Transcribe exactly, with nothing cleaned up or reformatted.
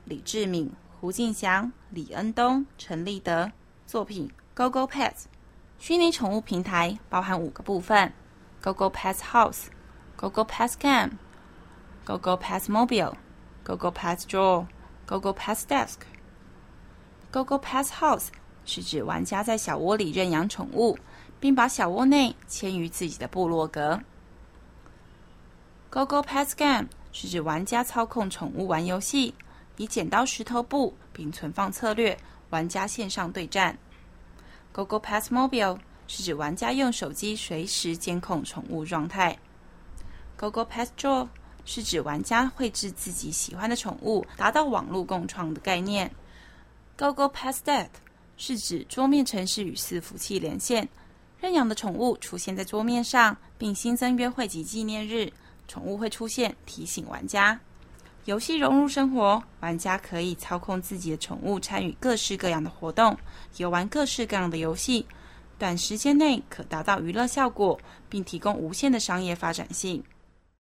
李志敏、胡敬祥、李恩东、陈立德。作品 GoGo Pets。 虚拟宠物平台包含五个部分： GoGo Pets House、GoGo Pets Game、GoGo Pets Mobile、GoGo Pets Drawer、GoGo Pets Desk。GoGo Pets House 是指玩家在小窝里认养宠物，并把小窝内迁于自己的部落格。GoGo Pets Game 是指玩家操控宠物玩游戏，以剪刀石头布并存放策略，玩家线上对战。GoGo Pets Mobile 是指玩家用手机随时监控宠物状态。GoGo Pets Draw 是指玩家绘制自己喜欢的宠物，达到网络共创的概念。GoGo Pets Deck 是指桌面程式与伺服器连线，认养的宠物出现在桌面上，并新增约会及纪念日，宠物会出现提醒玩家。游戏融入生活，玩家可以操控自己的宠物参与各式各样的活动，游玩各式各样的游戏，短时间内可达到娱乐效果，并提供无限的商业发展性。